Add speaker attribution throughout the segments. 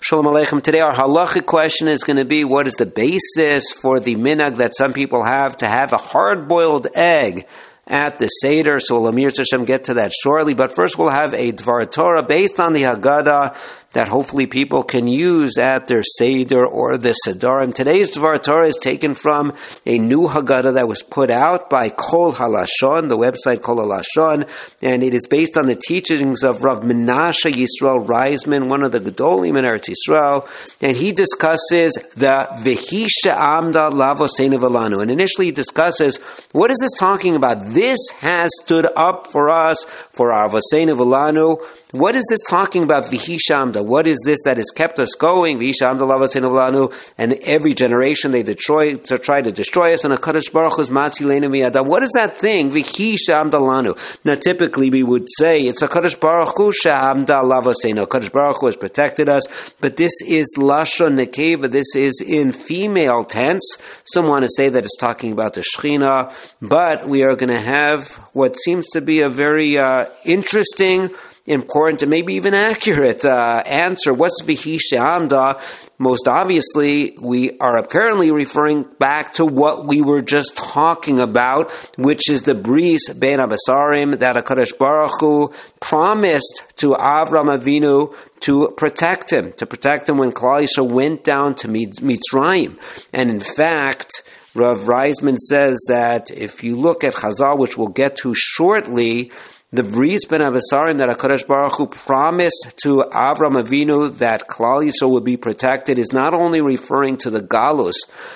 Speaker 1: Shalom Aleichem. Today our halachic question is going to be, what is the basis for the minhag that some people have to have a hard-boiled egg at the Seder? So we'll Amir Hashem get to that shortly. But first we'll have a Dvar Torah based on the Haggadah that hopefully people can use at their Seder or the Sedarim. Today's Dvar Torah is taken from a new Haggadah that was put out by Kol HaLashon, the website Kol HaLashon, and it is based on the teachings of Rav Menashe Yisrael Reisman, one of the Gedolim in Eretz Yisrael, and he discusses the V'hisha Amda Lavoseinu V'lanu. And initially he discusses, what is this talking about? This has stood up for us, for our Voseinu V'lanu. What is this talking about? V'hisha Amda. What is this that has kept us going? V'hisha Amda Lavoseinu V'lanu. And every generation they try to destroy us. And HaKadosh Baruch Hu's Matzileinu Miyadam. What is that thing? V'hisha Amda Lanu. Now typically we would say it's HaKadosh Baruch Hu She'amda Lavoseinu. HaKadosh Baruch Hu has protected us. But this is Lashon Nekeva. This is in female tense. Some want to say that it's talking about the Shechina. But we are going to have what seems to be a very interesting, important, and maybe even accurate answer. What's V'hisha Amda? Most obviously, we are currently referring back to what we were just talking about, which is the Bris Ben Abasarim that HaKadosh Baruch Hu promised to Avram Avinu to protect him when Klal Yisrael went down to Mitzrayim. And in fact, Rav Reisman says that if you look at Chazal, which we'll get to shortly, the Bris Ben Abasarim that HaKadosh Baruch Hu promised to Avram Avinu that Klal Yisrael would be protected is not only referring to the Galus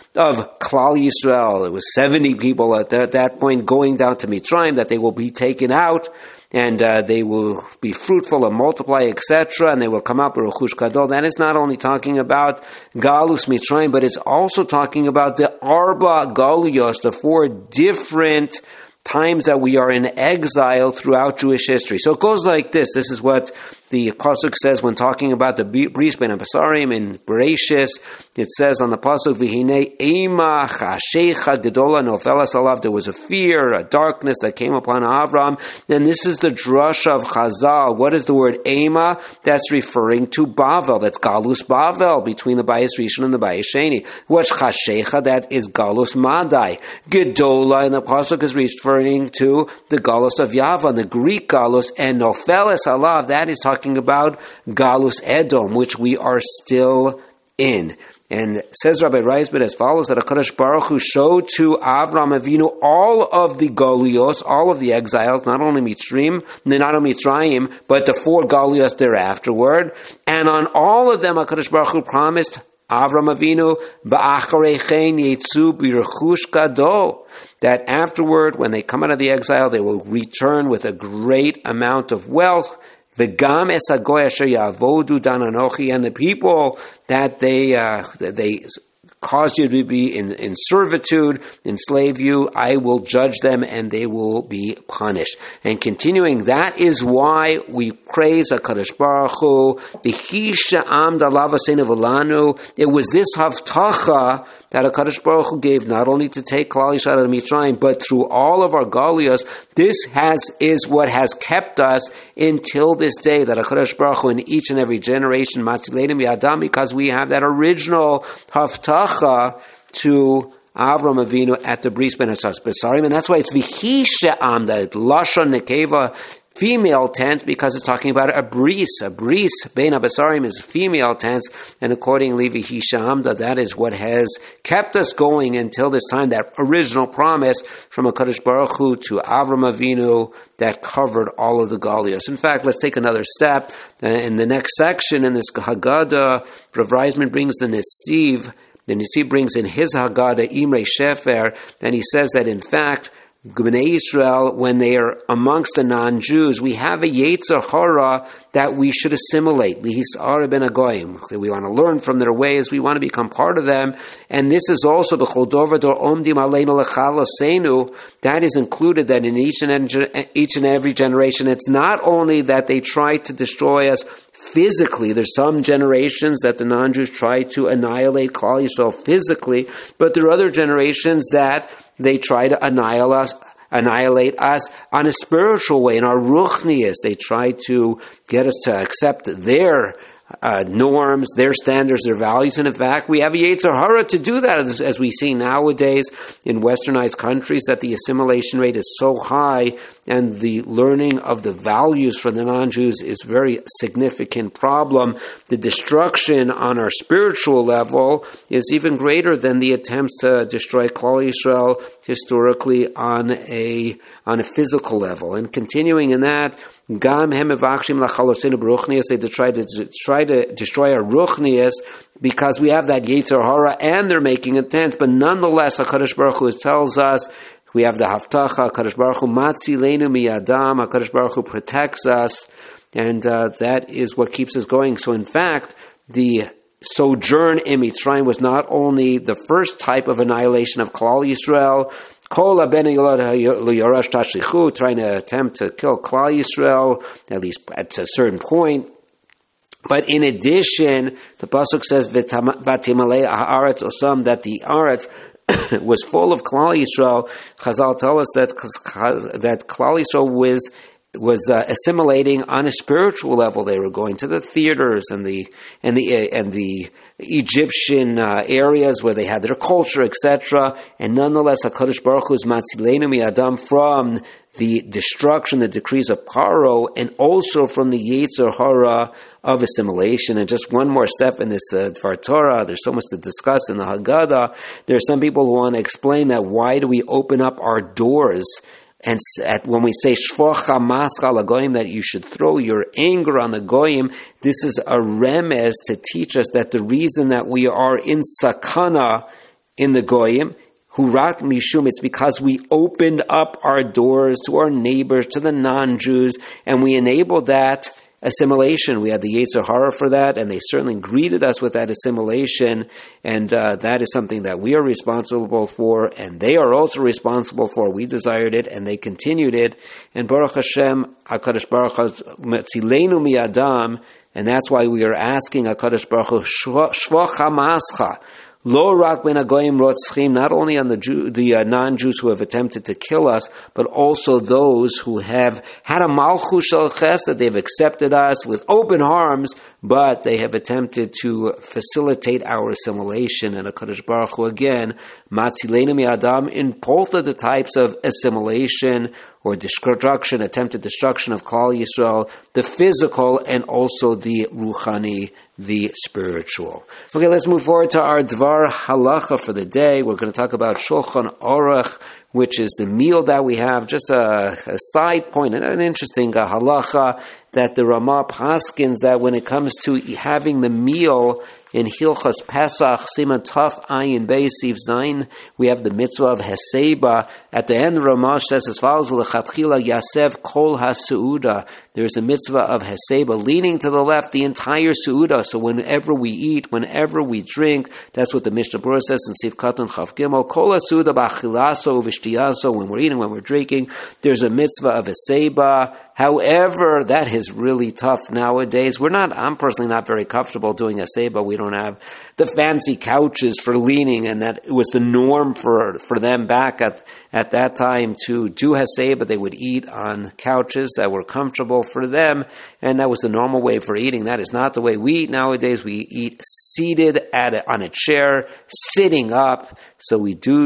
Speaker 1: of Klal Yisrael. It was 70 people at that point going down to Mitzrayim, that they will be taken out and they will be fruitful and multiply, etc., and they will come out with Rechush Gadol. That is not only talking about Galus Mitzrayim, but it's also talking about the Arba Galuyos, the 4 different times that we are in exile throughout Jewish history. So it goes like this. This is what the Pasuk says when talking about the Bris Ben Abasarim in Bereshis. It says on the Pasuk, V'hinei ema chashecha gedola nofelas alav. There was a fear, a darkness that came upon Avram. And this is the drush of Chazal. What is the word ema? That's referring to Bavel. That's Galus Bavel, between the Bayis Rishon and the Bayis Sheni. What's chashecha? That is Galus Madai. Gedola in the Pasuk is referring to the Galus of Yavan, the Greek Galus, and nofelas alav, that is talking about Galus Edom, which we are still in. And says Rabbi Reisman as follows, that HaKadosh Baruch Hu showed to Avram Avinu all of the Galios, all of the exiles, not only Mitzrayim, but the 4 Galios thereafterward. And on all of them, HaKadosh Baruch Hu promised Avram Avinu, Ba'acharei chen yetzu b'rechush gadol, that afterward, when they come out of the exile, they will return with a great amount of wealth. V'gam es hagoy asher ya'avodu dan anochi, and the people that they cause you to be in servitude, enslave you, I will judge them and they will be punished. And continuing, that is why we praise HaKadosh Baruch Hu. V'hisha amda lavoseinu v'lanu. It was this havtacha that HaKadosh Baruch Hu gave not only to take Klal Yisrael out of Mitzrayim, but through all of our Galios. This is what has kept us until this day, that HaKadosh Baruch Hu in each and every generation, Matzileinu Miyadam, because we have that original havtacha to Avram Avinu at the Bris Ben Abasarim, and that's why it's V'hisha Amda, Lashon Nekeva, female tense, because it's talking about a bris. A bris Ben Abasarim is female tense, and accordingly V'hisha Amda, that is what has kept us going until this time, that original promise from HaKadosh Baruch Hu to Avram Avinu that covered all of the Galios. In fact, let's take another step. In the next section, in this Haggadah, Rav Reisman brings the Nesiv. The Nesiv brings in his Haggadah, Imre Shefer, and he says that in fact, Bnei Israel, when they are amongst the non-Jews, we have a Yetzer Hara that we should assimilate. Lihis'ara ben Agoyim. We want to learn from their ways. We want to become part of them. And this is also the Chodor V'dor Omdim Aleinu Lechalosenu. That is included that in each and every generation. It's not only that they try to destroy us physically. There's some generations that the non-Jews try to annihilate Klal Yisrael physically, but there are other generations that they try to annihilate us on a spiritual way, in our ruchnias. They try to get us to accept their norms, their standards, their values. And in fact, we have a Yetzer Hara to do that, as we see nowadays in westernized countries, that the assimilation rate is so high and the learning of the values for the non-Jews is a very significant problem. The destruction on our spiritual level is even greater than the attempts to destroy Klal Yisrael historically on a physical level. And continuing in that, Gam hem mevakshim lachalosenu b'ruchnius, they try to destroy our ruchnius because we have that Yetzer Hara and they're making attempts. But nonetheless, HaKadosh Baruch Hu tells us, we have the Haftacha, HaKadosh Baruch Hu matzilenu miyadam, HaKadosh Baruch Hu protects us, and that is what keeps us going. So in fact, the sojourn in Mitzrayim was not only the first type of annihilation of Klal Yisrael, trying to attempt to kill Klal Yisrael, at least at a certain point. But in addition, the pasuk says, "Vatimalei haaretz osam," that the Aretz was full of Klal Yisrael. Chazal tell us that Klal Yisrael was assimilating on a spiritual level. They were going to the theaters and the Egyptian areas where they had their culture, etc. And nonetheless, HaKadosh Baruch Hu is matzilenu mi'adam from the destruction, the decrees of Paro, and also from the Yetzer Hara of assimilation. And just one more step in this Dvar Torah, there's so much to discuss in the Haggadah. There are some people who want to explain that why do we open up our doors, and when we say shvocha mascha lagoyim, that you should throw your anger on the goyim, this is a remez to teach us that the reason that we are in sakana in the goyim, hurak mishum, it's because we opened up our doors to our neighbors, to the non-Jews, and we enabled that assimilation. We had the Yetzer Hara for that, and they certainly greeted us with that assimilation, and that is something that we are responsible for, and they are also responsible for. We desired it, and they continued it, and Baruch Hashem, HaKadosh Baruch Hu, Metzilenu mi'adam, and that's why we are asking HaKadosh Baruch Hu, Shvocha mascha, Lo rak ben hagoyim rotzchim, not only on the non-Jews who have attempted to kill us, but also those who have had a malchus shel chesed. They've accepted us with open arms, but they have attempted to facilitate our assimilation. And HaKadosh Baruch Hu again, matzilenu mi'adam, in both of the types of assimilation or destruction, attempted destruction of Klal Yisrael, the physical and also the ruchani, the spiritual. Okay, let's move forward to our Dvar Halacha for the day. We're going to talk about Shulchan Aruch, which is the meal that we have. Just a side point, an interesting halacha, that the Ramah paskins that when it comes to having the meal in Hilchas Pesach, Siman Taf Ayin Beis Siv Zayin, we have the mitzvah of Heseba. At the end, Ramah says as follows: L'chatchila Yasev Kol HaSeuda. There's a mitzvah of Heseba, leaning to the left, the entire Seuda. So whenever we eat, whenever we drink, that's what the Mishnah Berurah says in Siv Katan Chav Gimel. Kol HaSeuda B'achilaso V'shtiyaso. When we're eating, when we're drinking, there's a mitzvah of Heseba. However, that is really tough nowadays. I'm personally not very comfortable doing Heseba. We don't have the fancy couches for leaning, and that it was the norm for them back at that time to do Heseba. They would eat on couches that were comfortable for them, and that was the normal way for eating. That is not the way we eat nowadays. We eat seated on a chair, sitting up. So we do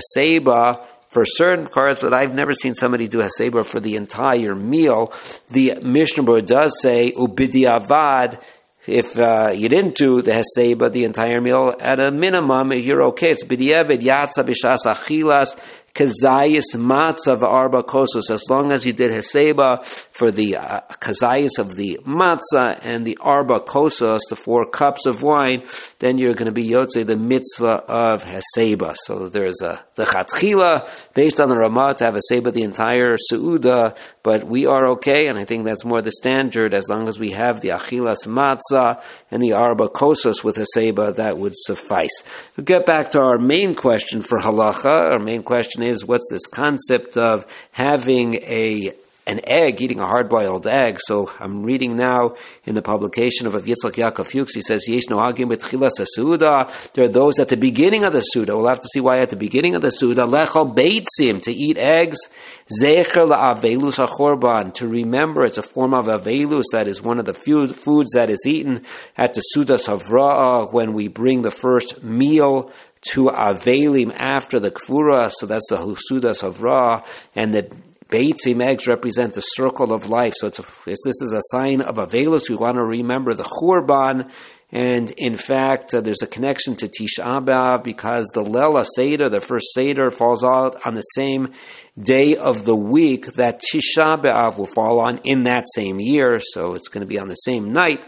Speaker 1: Heseba for certain cars, but I've never seen somebody do Heseba for the entire meal. The Mishnah Berurah does say, Ubidiavad, if you didn't do the Heseba, the entire meal, at a minimum, you're okay. It's B'diavad Yatsa B'shas Achilas, Kazayis Matzah Arba Kosos, as long as you did Heseba for the Kazayis of the Matzah and the Arba Kosos, the 4 cups of wine, then you're going to be Yotzei, the mitzvah of Heseba. So there's the Chatchila, based on the Ramah, to have Heseba the entire Seuda, but we are okay, and I think that's more the standard. As long as we have the Achilas Matzah and the Arba Kosos with Heseba, that would suffice. We'll get back to our main question for Halacha. Our main question is, what's this concept of having a an egg, eating a hard-boiled egg. So I'm reading now in the publication of Yitzchak Yaakov Fuchs, he says, Yesh nohagim b'tchilas ha'suda. There are those at the beginning of the Suda. We'll have to see why at the beginning of the Suda. Lechal beitzim, to eat eggs. Zecher la'avelus ha'chorban, to remember it's a form of avelus, that is one of the foods that is eaten at the Sudas Havra'ah, when we bring the first meal to Avelim after the Kfura. So that's the Sudas Havra'ah, and the Beitzim eggs represent the circle of life. So this is a sign of Avelus. We want to remember the Churban. And in fact, there's a connection to Tisha B'Av because the Lela Seder, the first Seder, falls out on the same day of the week that Tisha B'Av will fall on in that same year. So it's going to be on the same night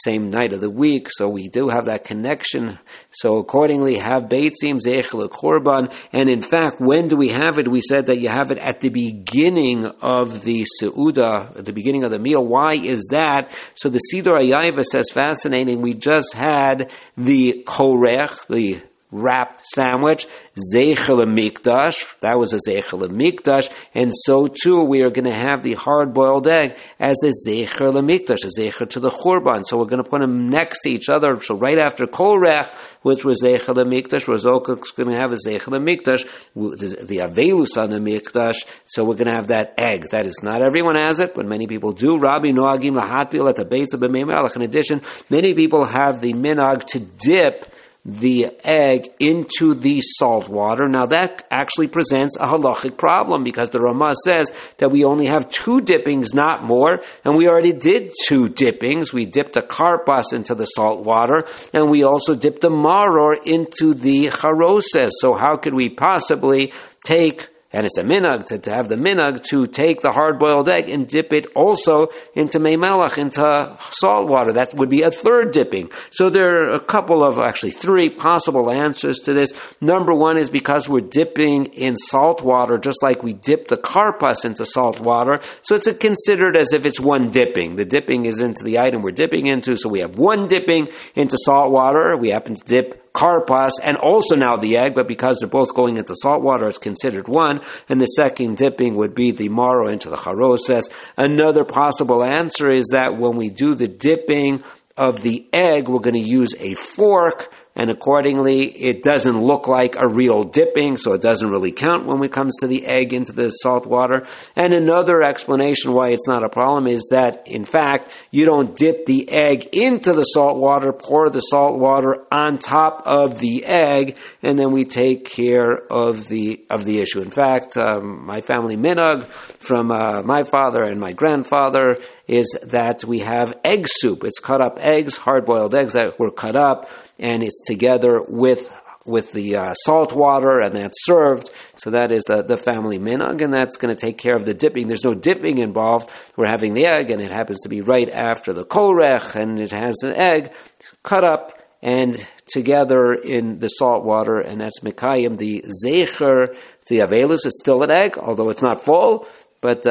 Speaker 1: of the week. So we do have that connection. So accordingly, have Beitzim, Zeichel, Korban. And in fact, when do we have it? We said that you have it at the beginning of the Seudah, at the beginning of the meal. Why is that? So the Siddur HaYaiva says, fascinating, we just had the Korech, the wrapped sandwich, Zeichel Mikdash, that was a Zeichel Mikdash, and so too we are going to have the hard-boiled egg as a Zeichel Mikdash, a Zeichel to the Churban. So we're going to put them next to each other. So right after Korech, which was Zeichel Mikdash, Razok is going to have a Zeichel Mikdash, the Avelus on the Mikdash, so we're going to have that egg. That is, not everyone has it, but many people do. Rabbi Noagim Lahatbil at the Beitz of B'mei Melech. In addition, many people have the minhag to dip the egg into the salt water. Now that actually presents a halachic problem because the Ramah says that we only have 2 dippings, not more, and we already did 2 dippings. We dipped a karpas into the salt water, and we also dipped a maror into the charoses. So how could we possibly take, and it's a minhag to have the minhag to take the hard-boiled egg and dip it also into mei melech, into salt water? That would be a 3rd dipping. So there are a couple of, actually 3 possible answers to this. Number 1 is because we're dipping in salt water, just like we dip the karpas into salt water. So it's considered as if it's 1 dipping. The dipping is into the item we're dipping into. So we have 1 dipping into salt water. We happen to dip karpas and also now the egg, but because they're both going into salt water, it's considered 1. And the second dipping would be the maror into the charoses. Another possible answer is that when we do the dipping of the egg, we're going to use a fork, and accordingly, it doesn't look like a real dipping, so it doesn't really count when it comes to the egg into the salt water. And another explanation why it's not a problem is that, in fact, you don't dip the egg into the salt water, pour the salt water on top of the egg, and then we take care of the issue. In fact, my family minhag from my father and my grandfather is that we have egg soup. It's cut up eggs, hard-boiled eggs that were cut up, and it's together with the salt water, and that's served. So that is the family minhag, and that's going to take care of the dipping. There's no dipping involved. We're having the egg, and it happens to be right after the korech, and it has an egg cut up and together in the salt water, and that's mekayim, the zecher, the avelus. It's still an egg, although it's not full, but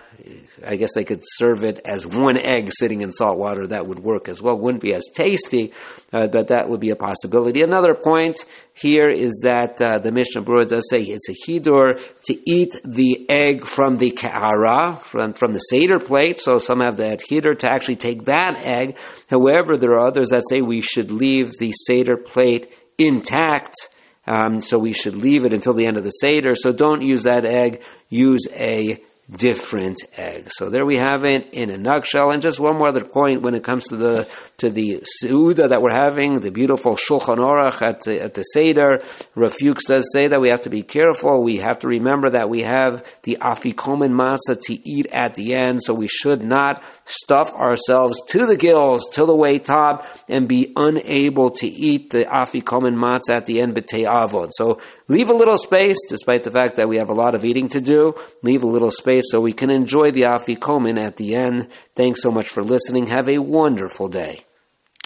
Speaker 1: I guess they could serve it as 1 egg sitting in salt water. That would work as well. Wouldn't be as tasty, but that would be a possibility. Another point here is that the Mishnah Berurah does say it's a hidur to eat the egg from the ka'ara, from the Seder plate. So some have that hidur to actually take that egg. However, there are others that say we should leave the Seder plate intact. So we should leave it until the end of the Seder. So don't use that egg. Use a different egg. So there we have it in a nutshell. And just one more other point when it comes to the Seudah that we're having, the beautiful Shulchan Aruch at the Seder. Rav Fuchs does say that we have to be careful. We have to remember that we have the afikomen matzah to eat at the end, so we should not stuff ourselves to the gills, to the way top, and be unable to eat the afikomen matzah at the end b'tei avod. So leave a little space, despite the fact that we have a lot of eating to do. Leave a little space so we can enjoy the afikomen at the end. Thanks so much for listening. Have a wonderful day.